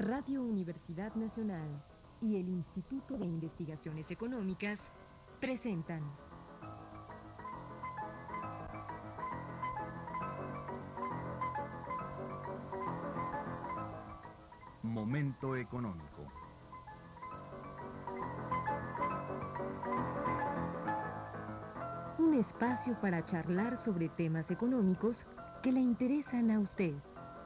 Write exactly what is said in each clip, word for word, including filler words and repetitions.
Radio Universidad Nacional y el Instituto de Investigaciones Económicas presentan Momento Económico. Un espacio para charlar sobre temas económicos que le interesan a usted.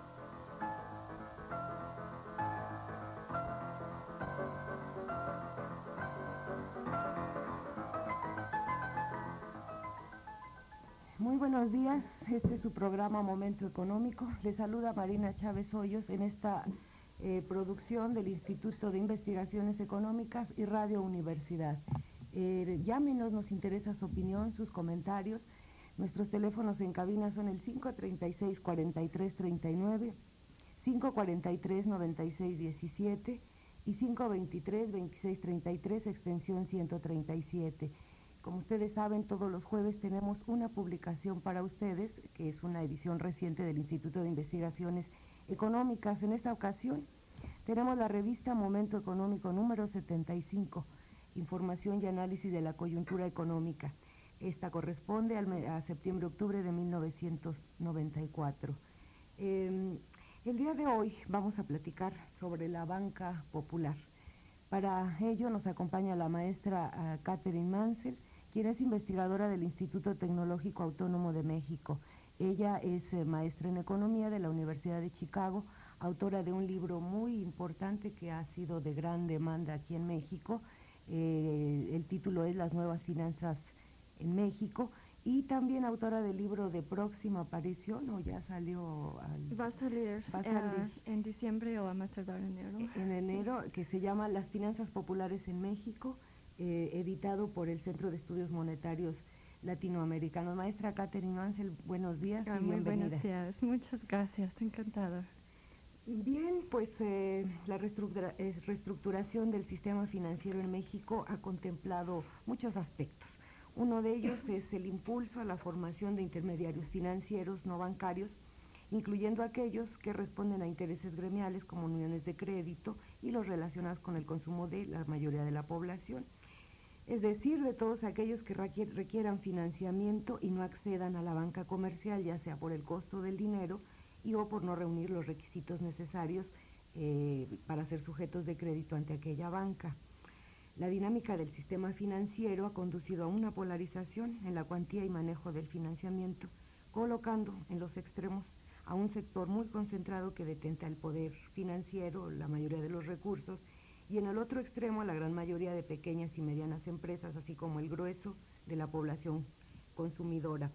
Muy buenos días, este es su programa Momento Económico. Les saluda Marina Chávez Hoyos en esta eh, producción del Instituto de Investigaciones Económicas y Radio Universidad. Eh, llámenos, nos interesa su opinión, sus comentarios. Nuestros teléfonos en cabina son el cinco treinta y seis, cuarenta y tres treinta y nueve, cinco cuarenta y tres, noventa y seis diecisiete y cinco veintitrés, veintiséis treinta y tres, extensión ciento treinta y siete. Como ustedes saben, todos los jueves tenemos una publicación para ustedes, que es una edición reciente del Instituto de Investigaciones Económicas. En esta ocasión tenemos la revista Momento Económico número setenta y cinco, Información y Análisis de la Coyuntura Económica. Esta corresponde al a septiembre-octubre de mil novecientos noventa y cuatro. Eh, el día de hoy vamos a platicar sobre la banca popular. Para ello nos acompaña la maestra uh, Catherine Mansell, quien es investigadora del Instituto Tecnológico Autónomo de México. Ella es eh, maestra en Economía de la Universidad de Chicago, autora de un libro muy importante que ha sido de gran demanda aquí en México. Eh, el título es Las nuevas finanzas en México, y también autora del libro de próxima aparición, o ya salió al, va a salir, va a salir uh, en diciembre o a más tardar en enero. En enero, que se llama Las finanzas populares en México, eh, editado por el Centro de Estudios Monetarios Latinoamericanos. Maestra Catherine Mansell, buenos días Ah, y muy bienvenida. buenos días, muchas gracias, encantada. Bien, pues eh, la reestructura, eh, reestructuración del sistema financiero en México ha contemplado muchos aspectos. Uno de ellos es el impulso a la formación de intermediarios financieros no bancarios, incluyendo aquellos que responden a intereses gremiales como uniones de crédito y los relacionados con el consumo de la mayoría de la población. Es decir, de todos aquellos que requieran financiamiento y no accedan a la banca comercial, ya sea por el costo del dinero y o por no reunir los requisitos necesarios eh, para ser sujetos de crédito ante aquella banca. La dinámica del sistema financiero ha conducido a una polarización en la cuantía y manejo del financiamiento, colocando en los extremos a un sector muy concentrado que detenta el poder financiero, la mayoría de los recursos, y en el otro extremo a la gran mayoría de pequeñas y medianas empresas, así como el grueso de la población consumidora.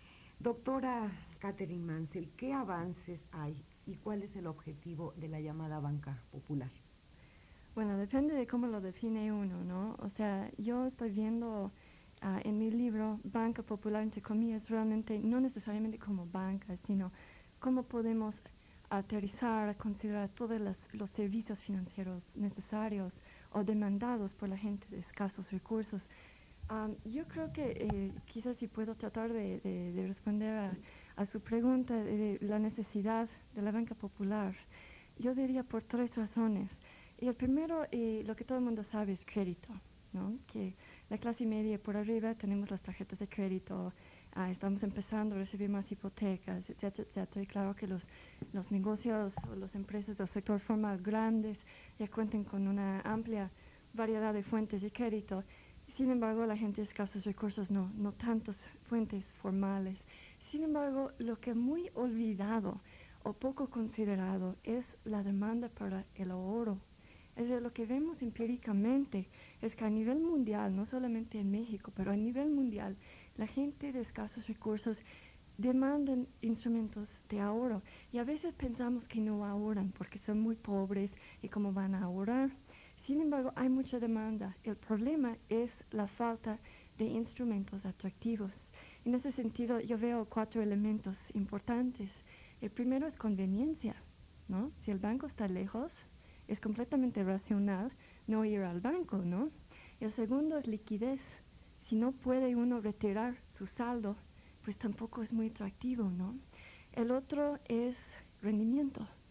Doctora Catherine Mansell, ¿qué avances hay y cuál es el objetivo de la llamada banca popular? Bueno, depende de cómo lo define uno, ¿no? O sea, yo estoy viendo uh, en mi libro banca popular, entre comillas, realmente no necesariamente como banca, sino cómo podemos aterrizar, considerar todos los, los servicios financieros necesarios o demandados por la gente de escasos recursos. Um, yo creo que eh, quizás si puedo tratar de, de, de responder a, a su pregunta de, de la necesidad de la banca popular, yo diría por tres razones. Y el primero, eh, lo que todo el mundo sabe, es crédito, ¿no? Que la clase media por arriba tenemos las tarjetas de crédito, ah, estamos empezando a recibir más hipotecas, etcétera, etcétera. Y claro que los, los negocios o las empresas del sector formal grandes ya cuentan con una amplia variedad de fuentes de crédito. Sin embargo, la gente de escasos recursos no, no tantas fuentes formales. Sin embargo, lo que muy olvidado o poco considerado es la demanda para el ahorro. Es decir, lo que vemos empíricamente es que a nivel mundial, no solamente en México, pero a nivel mundial, la gente de escasos recursos demandan instrumentos de ahorro. Y a veces pensamos que no ahorran porque son muy pobres y cómo van a ahorrar. Sin embargo, hay mucha demanda. El problema es la falta de instrumentos atractivos. En ese sentido, yo veo cuatro elementos importantes. El primero es conveniencia, ¿no? Si el banco está lejos, es completamente racional no ir al banco, ¿no? El segundo es liquidez. Si no puede uno retirar su saldo, pues tampoco es muy atractivo, ¿no? El otro es rendimiento.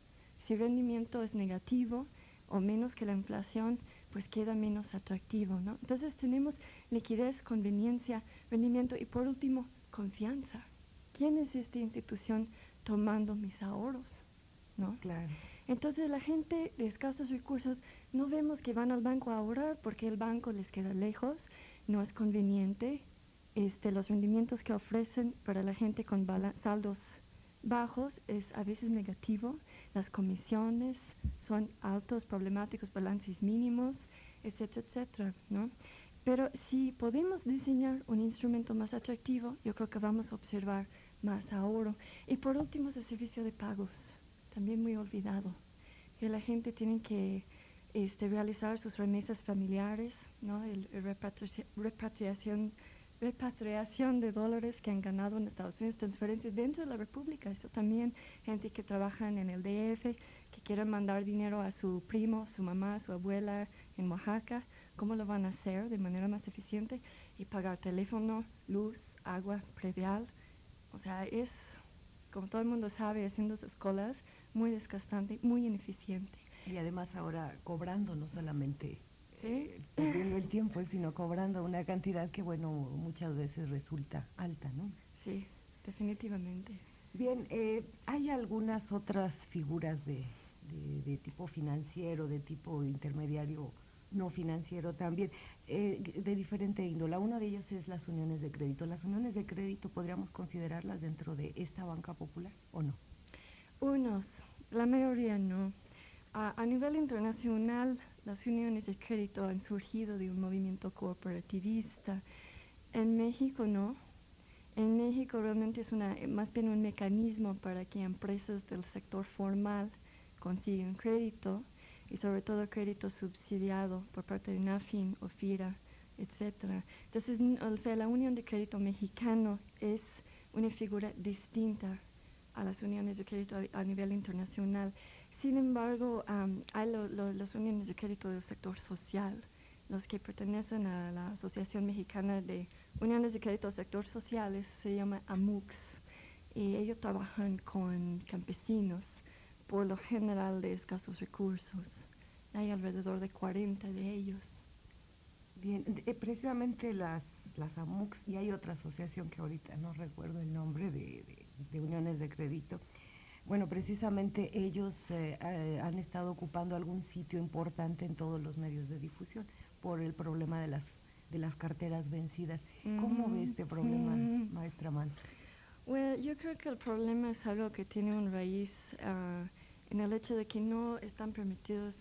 si el rendimiento es negativo o menos que la inflación, pues queda menos atractivo, ¿no? Entonces tenemos liquidez, conveniencia, rendimiento y por último, confianza. ¿Quién es esta institución tomando mis ahorros? ¿No? Claro. Entonces la gente de escasos recursos no vemos que van al banco a ahorrar porque el banco les queda lejos, no es conveniente. Este, los rendimientos que ofrecen para la gente con saldos bajos es a veces negativo, las comisiones son altos, problemáticos, balances mínimos, etcétera, etcétera, ¿no? Pero si podemos diseñar un instrumento más atractivo, yo creo que vamos a observar más ahorro. Y por último, el servicio de pagos, también muy olvidado, que la gente tiene que este, realizar sus remesas familiares, ¿no? El, el repatriación, repatriación repatriación de dólares que han ganado en Estados Unidos, transferencias dentro de la República. Eso también, gente que trabaja en el D F, que quieren mandar dinero a su primo, su mamá, su abuela en Oaxaca, ¿cómo lo van a hacer de manera más eficiente? Y pagar teléfono, luz, agua, predial. O sea, es, como todo el mundo sabe, haciendo sus colas, muy desgastante, muy ineficiente. Y además ahora cobrando, no solamente ¿Sí? eh, perdiendo el tiempo, sino cobrando una cantidad que, bueno, muchas veces resulta alta, ¿no? Sí, definitivamente. Bien, eh, hay algunas otras figuras de, de, de tipo financiero, de tipo intermediario no financiero también, eh, de diferente índole. Una de ellas es las uniones de crédito. ¿Las uniones de crédito podríamos considerarlas dentro de esta banca popular o no? Unos, la mayoría no. A, a nivel internacional, las uniones de crédito han surgido de un movimiento corporativista. En México no. En México realmente es una, más bien un mecanismo para que empresas del sector formal consigan crédito y sobre todo crédito subsidiado por parte de NAFIN o FIRA, etcétera. Entonces, o sea, la Unión de Crédito Mexicano es una figura distinta a las uniones de crédito a, a nivel internacional. Sin embargo, um, hay lo, lo, las uniones de crédito del sector social, los que pertenecen a la Asociación Mexicana de Uniones de Crédito del Sector Social, se llama AMUCS, y ellos trabajan con campesinos, por lo general de escasos recursos. Hay alrededor de cuarenta de ellos. Bien, eh, precisamente las, las AMUCS, y hay otra asociación que ahorita no recuerdo el nombre, de, de, de uniones de crédito. Bueno, precisamente ellos eh, eh, han estado ocupando algún sitio importante en todos los medios de difusión por el problema de las, de las carteras vencidas. Mm-hmm. ¿Cómo ve este problema, mm-hmm. maestra Mann? Well, yo creo que el problema es algo que tiene una raíz uh, en el hecho de que no están permitidos,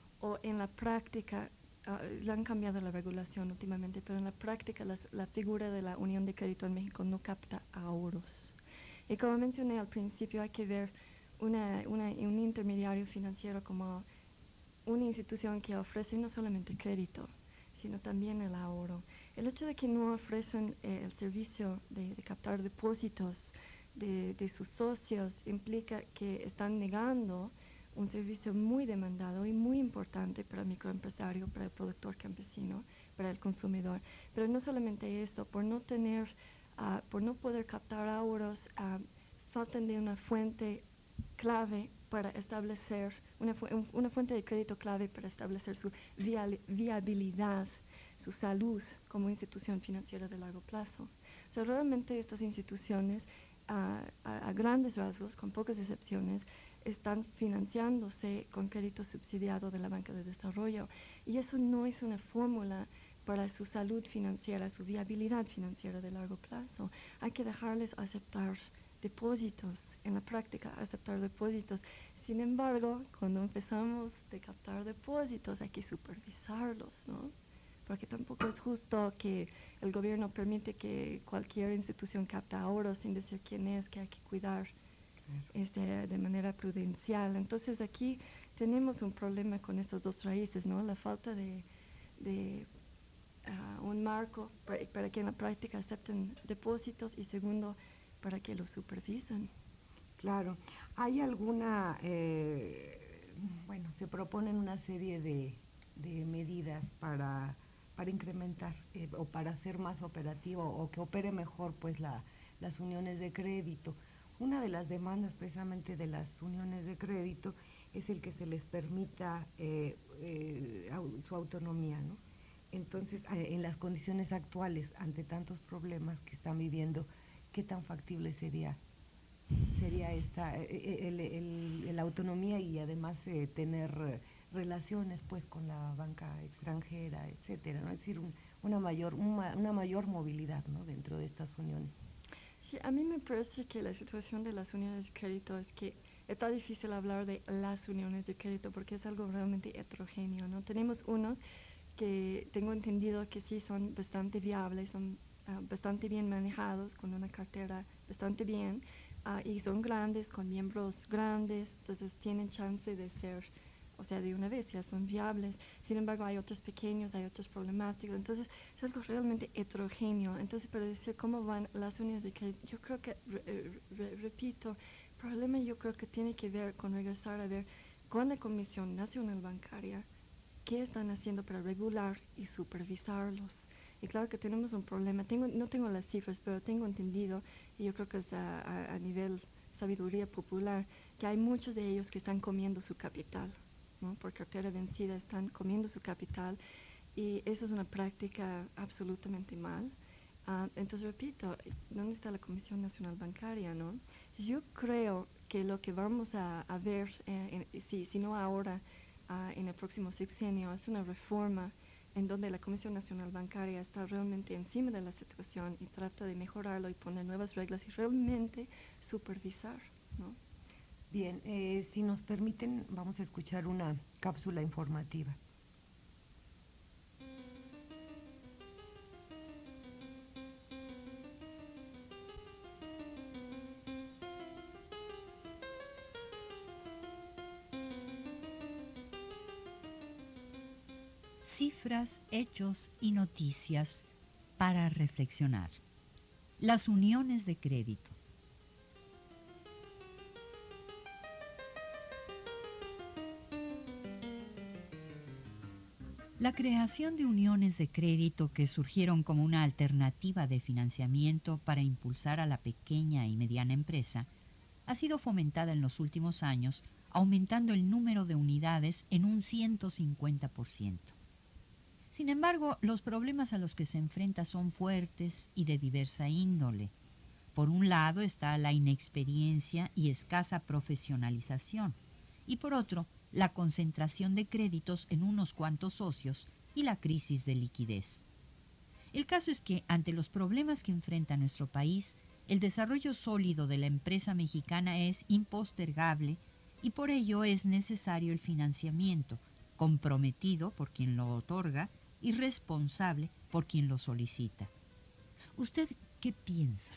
o en la práctica, uh, le han cambiado la regulación últimamente, pero en la práctica las, la figura de la Unión de Crédito en México no capta ahorros. Y como mencioné al principio, hay que ver una, una, un intermediario financiero como una institución que ofrece no solamente crédito, sino también el ahorro. El hecho de que no ofrecen eh, el servicio de, de captar depósitos de, de sus socios implica que están negando un servicio muy demandado y muy importante para el microempresario, para el productor campesino, para el consumidor. Pero no solamente eso, por no tener Uh, por no poder captar ahorros, uh, faltan de una fuente clave para establecer, una, fu un, una fuente de crédito clave para establecer su vial viabilidad, su salud como institución financiera de largo plazo. O sea, realmente estas instituciones, uh, a, a grandes rasgos, con pocas excepciones, están financiándose con crédito subsidiado de la banca de desarrollo. Y eso no es una fórmula para su salud financiera, su viabilidad financiera de largo plazo. Hay que dejarles aceptar depósitos, en la práctica aceptar depósitos. Sin embargo, cuando empezamos a captar depósitos hay que supervisarlos, ¿no? Porque tampoco es justo que el gobierno permite que cualquier institución capte ahorros sin decir quién es, que hay que cuidar este, de manera prudencial. Entonces aquí tenemos un problema con estas dos raíces, ¿no? La falta de, de Uh, un marco para, para que en la práctica acepten depósitos y segundo, para que los supervisen. Claro. ¿Hay alguna, eh, bueno, se proponen una serie de, de medidas para, para incrementar eh, o para hacer más operativo o que opere mejor pues la, las uniones de crédito? Una de las demandas precisamente de las uniones de crédito es el que se les permita eh, eh, au, su autonomía, ¿no? Entonces, eh, en las condiciones actuales, ante tantos problemas que están viviendo, ¿qué tan factible sería sería esta el, el, el, la autonomía y además eh, tener eh, relaciones pues con la banca extranjera, etcétera, ¿no? Es decir, un, una mayor una, una mayor movilidad, ¿no?, dentro de estas uniones. Sí, a mí me parece que la situación de las uniones de crédito es que está difícil hablar de las uniones de crédito porque es algo realmente heterogéneo, ¿no? Tenemos unos que tengo entendido que sí son bastante viables, son uh, bastante bien manejados, con una cartera bastante bien, uh, y son grandes, con miembros grandes, entonces tienen chance de ser, o sea, de una vez ya son viables. Sin embargo, hay otros pequeños, hay otros problemáticos, entonces es algo realmente heterogéneo. Entonces, para decir cómo van las uniones de crédito, yo creo que, re, re, repito, el problema yo creo que tiene que ver con regresar a ver con la Comisión Nacional Bancaria qué están haciendo para regular y supervisarlos. Y claro que tenemos un problema, tengo, no tengo las cifras, pero tengo entendido, y yo creo que es a, a, a nivel sabiduría popular, que hay muchos de ellos que están comiendo su capital, ¿no? Por cartera vencida están comiendo su capital, y eso es una práctica absolutamente mal. Uh, entonces, repito, ¿dónde está la Comisión Nacional Bancaria, no? Yo creo que lo que vamos a, a ver, eh, en, si, si no ahora, Uh, en el próximo sexenio, es una reforma en donde la Comisión Nacional Bancaria está realmente encima de la situación y trata de mejorarlo y poner nuevas reglas y realmente supervisar, ¿no? Bien, eh, si nos permiten, vamos a escuchar una cápsula informativa. Cifras, hechos y noticias para reflexionar. Las uniones de crédito. La creación de uniones de crédito que surgieron como una alternativa de financiamiento para impulsar a la pequeña y mediana empresa ha sido fomentada en los últimos años, aumentando el número de unidades en un ciento cincuenta por ciento. Sin embargo, los problemas a los que se enfrenta son fuertes y de diversa índole. Por un lado está la inexperiencia y escasa profesionalización, y por otro, la concentración de créditos en unos cuantos socios y la crisis de liquidez. El caso es que, ante los problemas que enfrenta nuestro país, el desarrollo sólido de la empresa mexicana es impostergable y por ello es necesario el financiamiento, comprometido por quien lo otorga y responsable por quien lo solicita. ¿Usted qué piensa?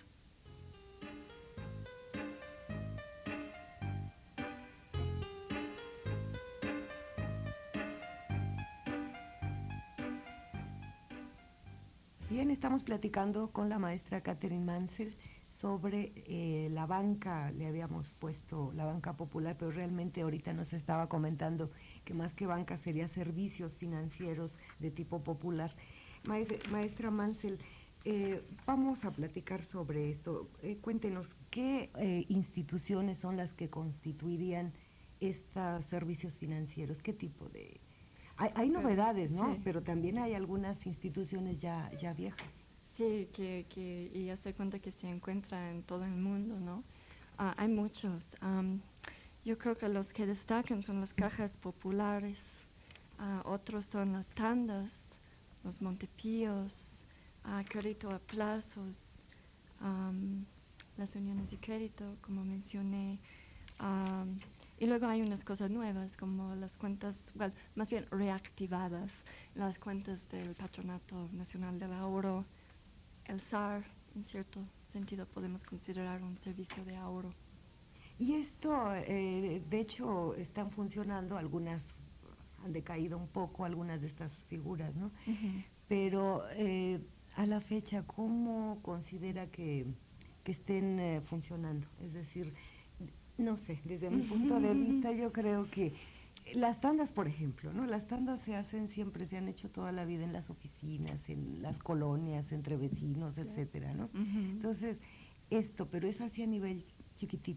Bien, estamos platicando con la maestra Catherine Mansell sobre eh, la banca, le habíamos puesto la banca popular, pero realmente ahorita nos estaba comentando que más que banca sería servicios financieros de tipo popular. Maestra, maestra Mansell, eh, vamos a platicar sobre esto. Eh, cuéntenos, ¿qué eh, instituciones son las que constituirían estos servicios financieros? ¿Qué tipo de...? Hay, hay novedades, ¿no? Sí. Pero también hay algunas instituciones ya, ya viejas. Sí, que, que y ya se cuenta que se encuentra en todo el mundo, ¿no? Uh, hay muchos. Um, yo creo que los que destacan son las cajas populares, uh, otros son las tandas, los Montepíos, uh, crédito a plazos, um, las uniones de crédito, como mencioné. Um, y luego hay unas cosas nuevas, como las cuentas, well, más bien reactivadas, las cuentas del Patronato Nacional del Ahorro. El S A R, en cierto sentido, podemos considerar un servicio de ahorro. Y esto, eh, de hecho, están funcionando, algunas han decaído un poco, algunas de estas figuras, ¿no? Uh-huh. Pero eh, a la fecha, ¿cómo considera que, que estén eh, funcionando? Es decir, no sé, desde mi punto de vista, yo creo que las tandas, por ejemplo, ¿no? Las tandas se hacen siempre, se han hecho toda la vida en las oficinas, en las colonias, entre vecinos, etcétera, ¿no? Uh-huh. Entonces, esto, pero es así a nivel chiquitito.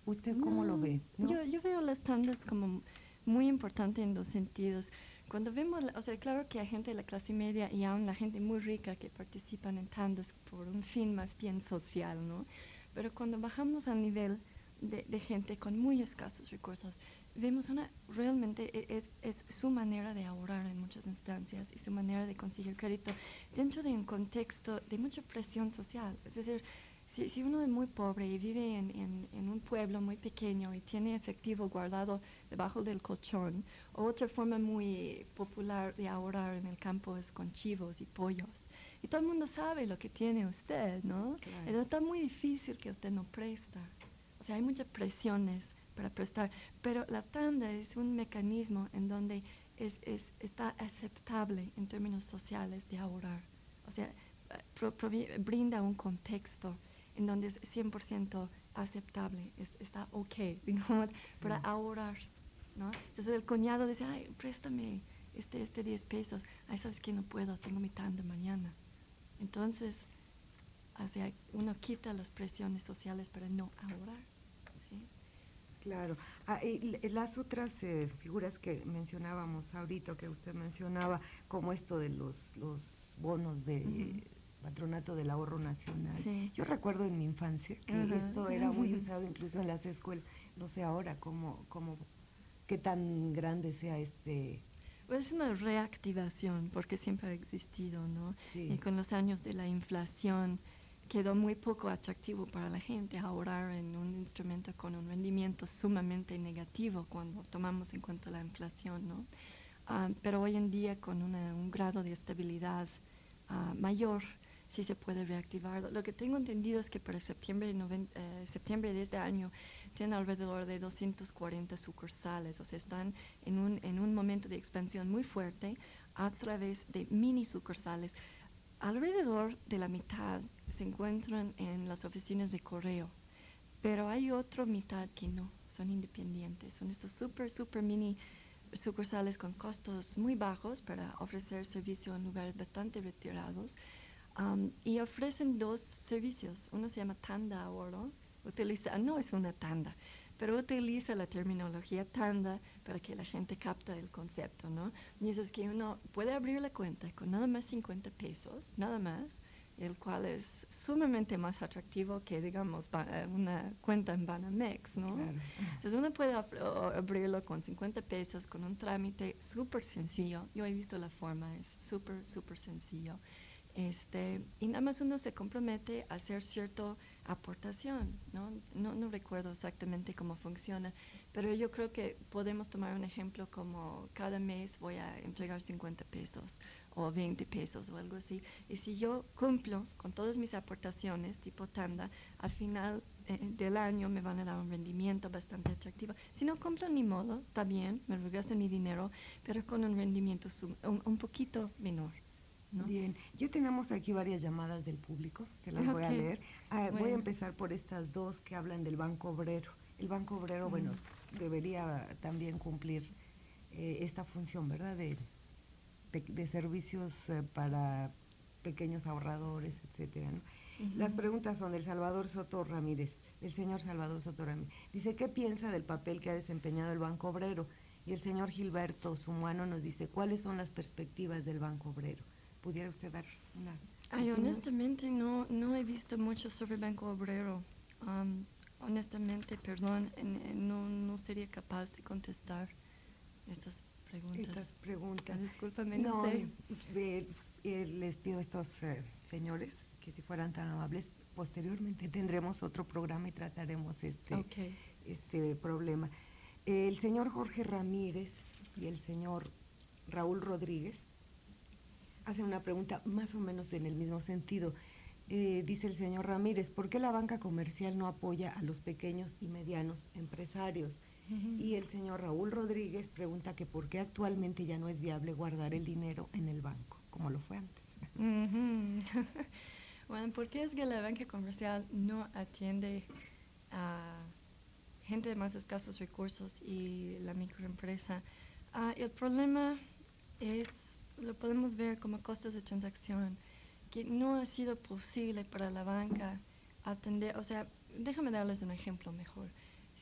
¿Usted cómo No, lo ve? ¿No? Yo, yo veo las tandas como muy importante en dos sentidos. Cuando vemos, la- o sea, claro que hay gente de la clase media y aún la gente muy rica que participan en tandas por un fin más bien social, ¿no? Pero cuando bajamos al nivel de, de gente con muy escasos recursos, vemos una, realmente e- es, es su manera de ahorrar en muchas instancias y su manera de conseguir crédito dentro de un contexto de mucha presión social. Es decir, si, si uno es muy pobre y vive en, en, en un pueblo muy pequeño y tiene efectivo guardado debajo del colchón, o otra forma muy popular de ahorrar en el campo es con chivos y pollos. Y todo el mundo sabe lo que tiene usted, ¿no? Claro. Entonces está muy difícil que usted no presta. O sea, hay muchas presiones para prestar, pero la tanda es un mecanismo en donde es, es, está aceptable en términos sociales de ahorrar. O sea, eh, pro- provi- brinda un contexto en donde es cien por ciento aceptable, es, está ok, digamos, para Mm. ahorrar, ¿no? Entonces el cuñado dice, ay, préstame este, este diez pesos. Ay, ¿sabes qué? No puedo, tengo mi tanda mañana. Entonces, o sea, uno quita las presiones sociales para no ahorrar, ¿sí? Claro. Ah, y l- las otras eh, figuras que mencionábamos ahorita, que usted mencionaba, como esto de los, los bonos de Ujú. Patronato del Ahorro Nacional. Sí. Yo recuerdo en mi infancia que Ajá. esto era muy usado incluso en las escuelas. No sé ahora cómo, cómo, qué tan grande sea este. Pues es una reactivación, porque siempre ha existido, ¿no? Sí. Y con los años de la inflación quedó muy poco atractivo para la gente ahorrar en un instrumento con un rendimiento sumamente negativo cuando tomamos en cuenta la inflación, ¿no? Ah, pero hoy en día con una- un grado de estabilidad ah, mayor sí se puede reactivar. Lo que tengo entendido es que para septiembre, de noven- eh, septiembre de este año tienen alrededor de doscientas cuarenta sucursales, o sea, están en un, en un momento de expansión muy fuerte a través de mini sucursales. Alrededor de la mitad se encuentran en las oficinas de correo, pero hay otra mitad que no, son independientes, son estos super, super mini sucursales con costos muy bajos para ofrecer servicio en lugares bastante retirados. Um, y ofrecen dos servicios. Uno se llama tanda ahorro. Utiliza, no es una tanda, pero utiliza la terminología tanda para que la gente capta el concepto, ¿no? Y eso es que uno puede abrir la cuenta con nada más cincuenta pesos, nada más, el cual es sumamente más atractivo que, digamos, ba- eh, una cuenta en Banamex, ¿no? Claro. Entonces uno puede ab- o- abrirlo con cincuenta pesos, con un trámite súper sencillo. Yo he visto la forma, es súper, súper sencillo. Este, y nada más uno se compromete a hacer cierta aportación, ¿no? No, no recuerdo exactamente cómo funciona, pero yo creo que podemos tomar un ejemplo como cada mes voy a entregar cincuenta pesos o veinte pesos o algo así. Y si yo cumplo con todas mis aportaciones, tipo tanda, al final eh, del año me van a dar un rendimiento bastante atractivo. Si no cumplo, ni modo, está bien, me regresan mi dinero, pero con un rendimiento sum- un, un poquito menor, ¿no? Bien, ya tenemos aquí varias llamadas del público, que las voy a Ok. leer. Ah, Voy a Bueno. empezar por estas dos que hablan del Banco Obrero. El Banco Obrero, bueno, Mm. debería también cumplir eh, esta función, ¿verdad? De, de, de servicios eh, para pequeños ahorradores, etcétera, ¿no? Ujú. Las preguntas son del Salvador Soto Ramírez, del señor Salvador Soto Ramírez. Dice, ¿qué piensa del papel que ha desempeñado el Banco Obrero? Y el señor Gilberto Sumuano nos dice, ¿cuáles son las perspectivas del Banco Obrero? ¿Pudiera usted dar una Ay, opinión? honestamente no, no he visto mucho sobre Banco Obrero. Am, honestamente, perdón, en- en- no, no sería capaz de contestar estas preguntas. Estas preguntas. Ah, discúlpame, no, sé. eh, eh, les pido a estos eh, señores que si fueran tan amables, posteriormente tendremos otro programa y trataremos este, Ok. este problema. El señor Jorge Ramírez y el señor Raúl Rodríguez hacen una pregunta más o menos en el mismo sentido. Eh, dice el señor Ramírez, ¿por qué la banca comercial no apoya a los pequeños y medianos empresarios? Ujú. Y el señor Raúl Rodríguez pregunta que por qué actualmente ya no es viable guardar el dinero en el banco, como lo fue antes. Ujú. Bueno, ¿por qué es que la banca comercial no atiende a gente de más escasos recursos y la microempresa? Ah, el problema es, lo podemos ver como costos de transacción, que no ha sido posible para la banca atender, o sea, déjame darles un ejemplo mejor.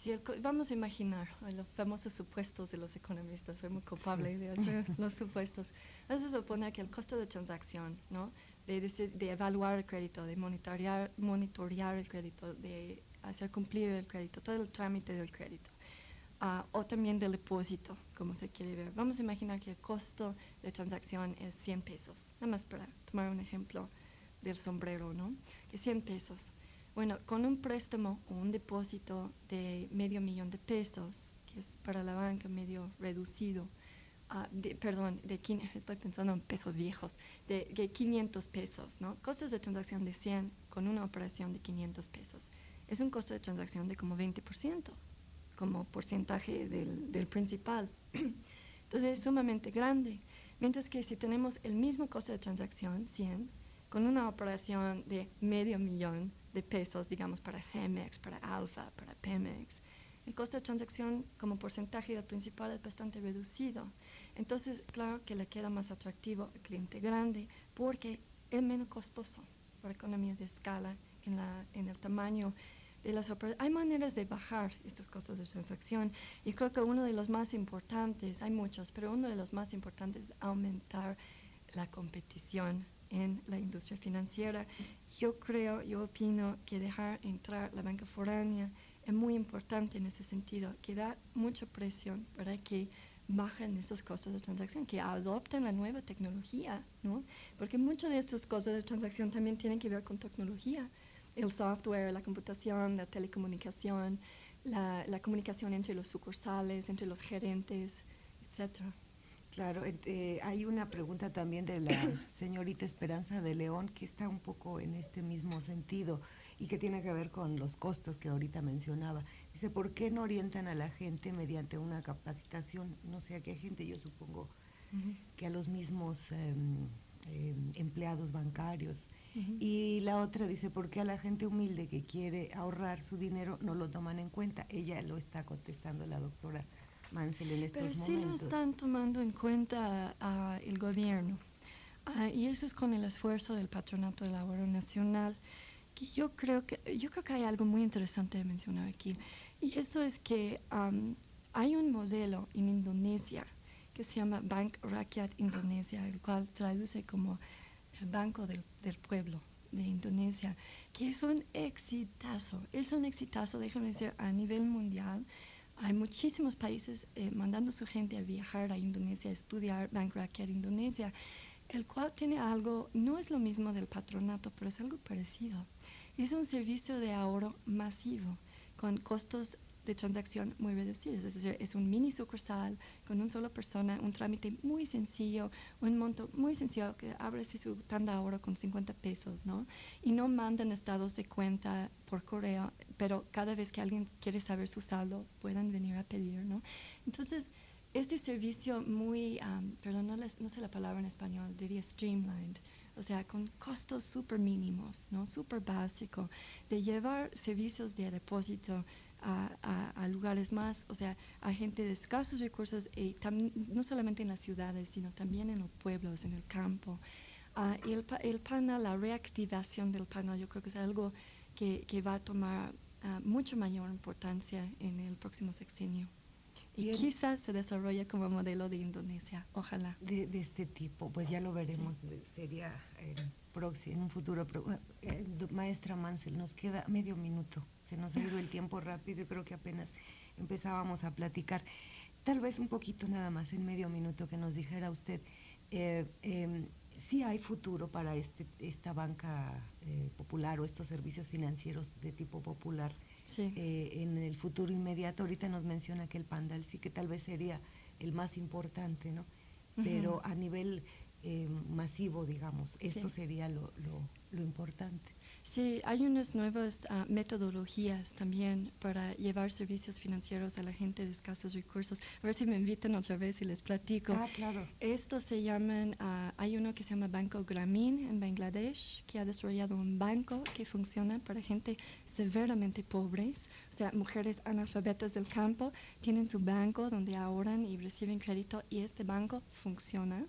Si el co- vamos a imaginar eh, los famosos supuestos de los economistas, soy muy culpable de hacer los supuestos. Eso supone que el costo de transacción, ¿no? de, deci- de evaluar el crédito, de monitorear, monitorear el crédito, de hacer cumplir el crédito, todo el trámite del crédito, ah, o también del depósito, como se quiere ver. Vamos a imaginar que el costo de transacción es cien pesos, nada más para tomar un ejemplo del sombrero, ¿no? Que cien pesos. Bueno, con un préstamo o un depósito de medio millón de pesos, que es para la banca medio reducido, ah, de- perdón, de quin- estoy pensando en pesos viejos, de, de quinientos pesos, ¿no? Costos de transacción de cien con una operación de quinientos pesos. Es un costo de transacción de como veinte por ciento, como porcentaje del, del principal. Entonces es sumamente grande. Mientras que si tenemos el mismo costo de transacción, cien, con una operación de medio millón de pesos, digamos, para Cemex, para Alfa, para Pemex, el costo de transacción como porcentaje del principal es bastante reducido. Entonces, claro que le queda más atractivo al cliente grande porque es menos costoso por economías de escala en, la, en el tamaño de las operaciones. Hay maneras de bajar estos costos de transacción y creo que uno de los más importantes, hay muchos, pero uno de los más importantes es aumentar la competición en la industria financiera. Yo creo, yo opino que dejar entrar la banca foránea es muy importante en ese sentido, que da mucha presión para que bajen esos costos de transacción, que adopten la nueva tecnología, ¿no? Porque muchos de estos costos de transacción también tienen que ver con tecnología, el software, la computación, la telecomunicación, la, la comunicación entre los sucursales, entre los gerentes, etcétera. Claro, eh, eh, hay una pregunta también de la señorita Esperanza de León que está un poco en este mismo sentido y que tiene que ver con los costos que ahorita mencionaba. Dice, ¿por qué no orientan a la gente mediante una capacitación? No sé a qué gente, yo supongo Uh-huh. que a los mismos eh, eh, empleados bancarios. Uh-huh. Y la otra dice, ¿por qué a la gente humilde que quiere ahorrar su dinero no lo toman en cuenta? Ella lo está contestando la doctora Mansell en estos Pero sí momentos. lo están tomando en cuenta uh, el gobierno. Uh, y eso es con el esfuerzo del Patronato del Ahorro Nacional, que yo creo que yo creo que hay algo muy interesante de mencionar aquí. Y esto es que um, hay un modelo en Indonesia que se llama Bank Rakyat Indonesia, el cual traduce como el Banco del, del Pueblo de Indonesia, que es un exitazo, es un exitazo, déjame decir, a nivel mundial. Hay muchísimos países eh, mandando su gente a viajar a Indonesia, a estudiar Bank Rakyat Indonesia, el cual tiene algo, no es lo mismo del patronato, pero es algo parecido. Es un servicio de ahorro masivo, con costos de transacción muy reducidos, es decir, es un mini sucursal con una sola persona, un trámite muy sencillo, un monto muy sencillo, que abre su tanda de ahorro con cincuenta pesos, ¿no? Y no mandan estados de cuenta por correo, pero cada vez que alguien quiere saber su saldo, puedan venir a pedir, ¿no? Entonces, este servicio muy, um, perdón, no, les, no sé la palabra en español, diría streamlined, o sea, con costos súper mínimos, ¿no? Súper básico, de llevar servicios de depósito a, a, a lugares más, o sea, a gente de escasos recursos, y tam, no solamente en las ciudades, sino también en los pueblos, en el campo. Uh, y el, el panel, la reactivación del panel, yo creo que es algo que, que va a tomar uh, mucho mayor importancia en el próximo sexenio. Y Bien. quizás se desarrolle como modelo de Indonesia, ojalá. De, de este tipo, pues ya lo veremos, sí. Sería en, próximo, en un futuro. Pro, eh, maestra Mansell, nos queda medio minuto, se nos ha ido el tiempo rápido y creo que apenas empezábamos a platicar. Tal vez un poquito nada más, en medio minuto, que nos dijera usted, eh, eh, sí hay futuro para este, esta banca eh, popular o estos servicios financieros de tipo popular. Sí. Eh, en el futuro inmediato. Ahorita nos menciona que el Pandal sí que tal vez sería el más importante, ¿no? Uh-huh. Pero a nivel eh, masivo, digamos, esto sí. sería lo, lo, lo importante. Sí, hay unas nuevas uh, metodologías también para llevar servicios financieros a la gente de escasos recursos. A ver si me invitan otra vez y les platico. Ah, claro. Estos se llaman, uh, hay uno que se llama Banco Grameen en Bangladesh, que ha desarrollado un banco que funciona para gente severamente pobres, o sea, mujeres analfabetas del campo, tienen su banco donde ahorran y reciben crédito y este banco funciona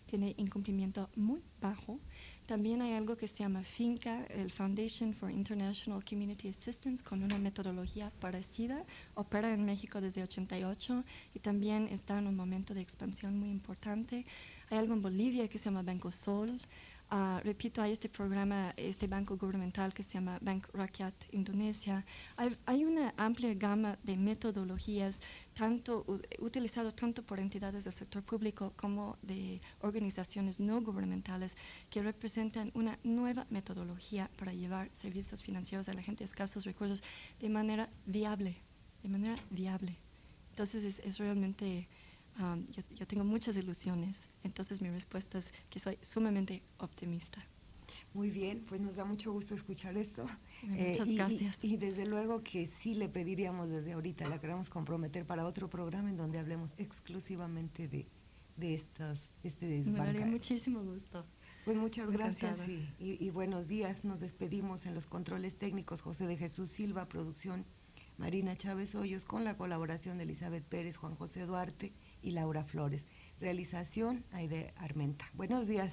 tiene incumplimiento muy bajo. También hay algo que se llama FINCA, el Foundation for International Community Assistance, con una metodología parecida. Opera en México desde ochenta y ocho y también está en un momento de expansión muy importante. Hay algo en Bolivia que se llama Banco Sol. Uh, repito, hay este programa, este banco gubernamental que se llama Bank Rakyat Indonesia. Hay, hay una amplia gama de metodologías, tanto uh, utilizado tanto por entidades del sector público como de organizaciones no gubernamentales, que representan una nueva metodología para llevar servicios financieros a la gente de escasos recursos de manera viable, de manera viable. Entonces es, es realmente... Um, yo, yo tengo muchas ilusiones, entonces mi respuesta es que soy sumamente optimista. Muy bien, pues nos da mucho gusto escuchar esto. Muchas eh, y, gracias. Y, y desde luego que sí le pediríamos desde ahorita, la queremos comprometer para otro programa en donde hablemos exclusivamente de, de estos, este Me daría banca. muchísimo gusto. Pues muchas gracias Encantada. y, y, y buenos días. Nos despedimos en los controles técnicos José de Jesús Silva, producción Marina Chávez Hoyos, con la colaboración de Elizabeth Pérez, Juan José Duarte y Laura Flores. Realización Aide Armenta. Buenos días.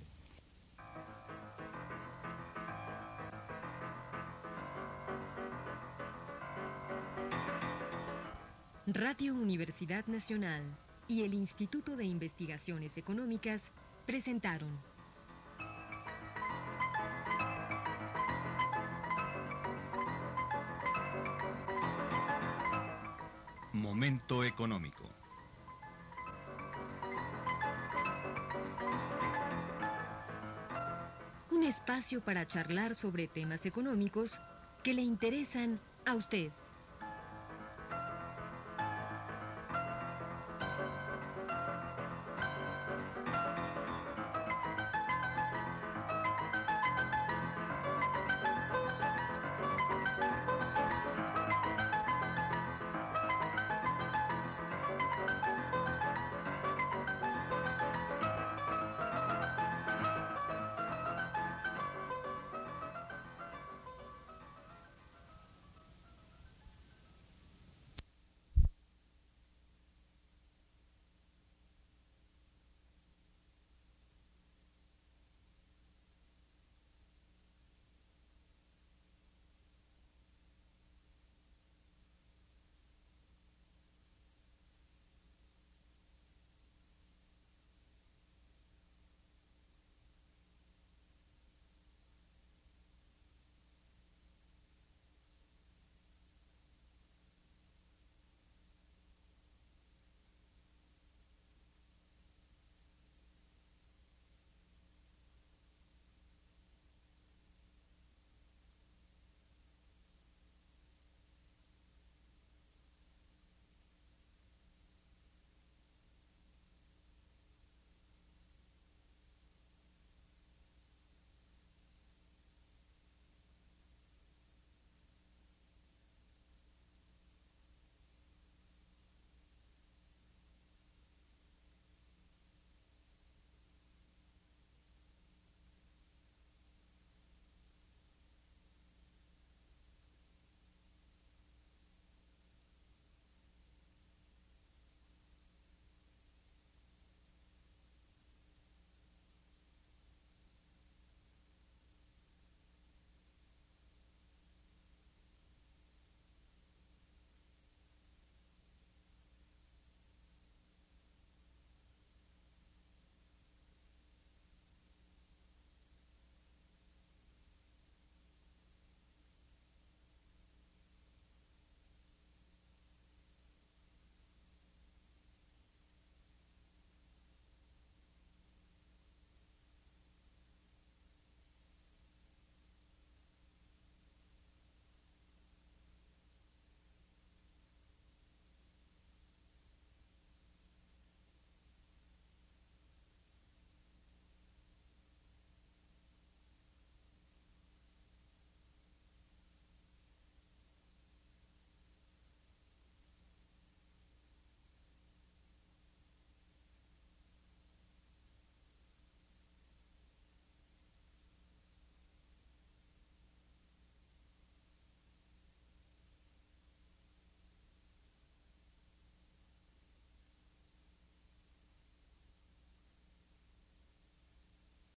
Radio Universidad Nacional y el Instituto de Investigaciones Económicas presentaron Momento económico. un espacio para charlar sobre temas económicos que le interesan a usted.